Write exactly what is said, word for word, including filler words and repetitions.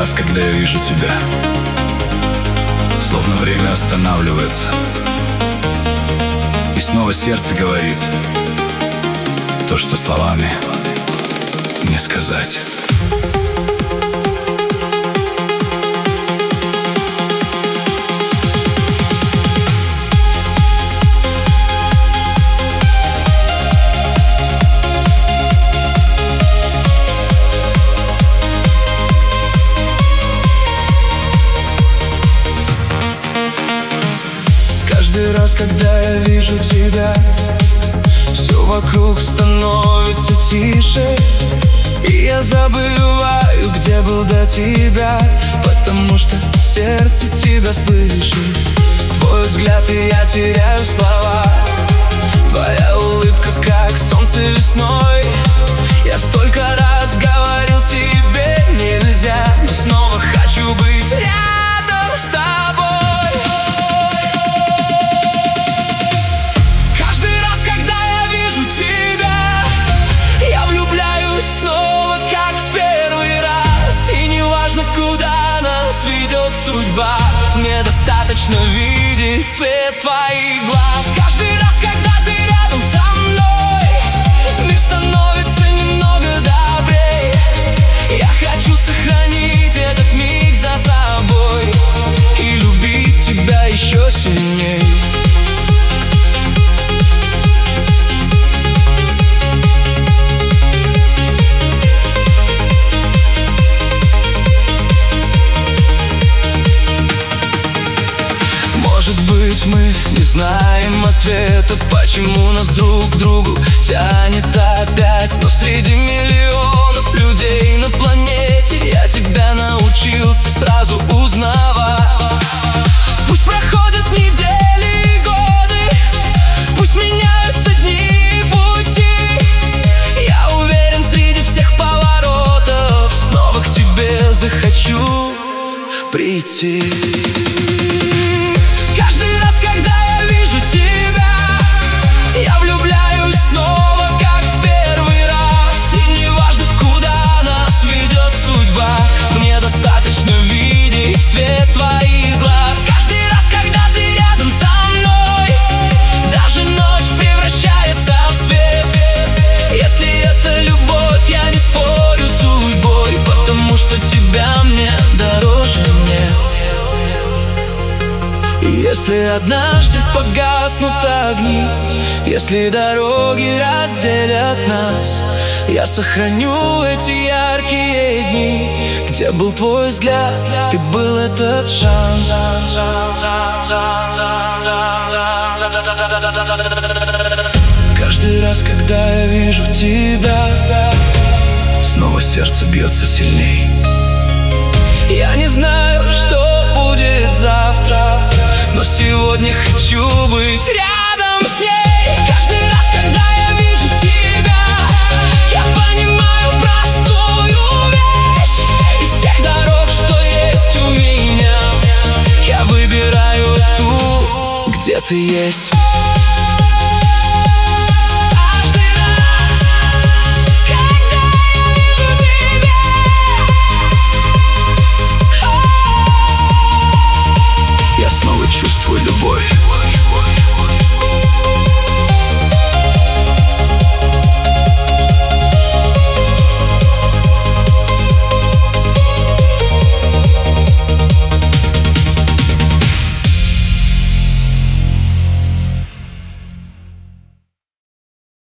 раз, когда я вижу тебя, словно время останавливается, и снова сердце говорит то, что словами не сказать. Каждый раз, когда я вижу тебя, все вокруг становится тише, и я забываю, где был до тебя, потому что сердце тебя слышит. Твой взгляд, и я теряю слова. Твоя улыбка, как солнце весной. Я столько раз говорил себе нельзя, но снова хочу быть рядом с тобой. Судьба, мне достаточно видеть цвет твоих глаз. Каждый раз, когда ты рядом со мной, мир становится немного добрей. Я хочу сохранить этот миг за собой и любить тебя еще сильней. Может быть, мы не знаем ответа, почему нас друг к другу тянет опять. Но среди миллионов людей на планете я тебя научился сразу узнавать. Пусть проходят недели и годы, пусть меняются дни и пути, я уверен, среди всех поворотов снова к тебе захочу прийти. Каждый раз, когда я вижу тебя, я влюбляюсь снова, как в первый раз. И не важно, куда нас ведет судьба, мне достаточно видеть цвет твоих глаз. Каждый раз, когда ты рядом со мной, даже ночь превращается в свет. Если это любовь, я не спорю с судьбой, потому что тебя мне дороже нет. Если однажды погаснут огни, если дороги разделят нас, я сохраню эти яркие дни, где был твой взгляд, и был этот шанс. Каждый раз, когда я вижу тебя, снова сердце бьется сильней. Я не знаю, что будет завтра, но сегодня хочу быть рядом с ней. Каждый раз, когда я вижу тебя, я понимаю простую вещь. Из всех дорог, что есть у меня, я выбираю ту, где ты есть.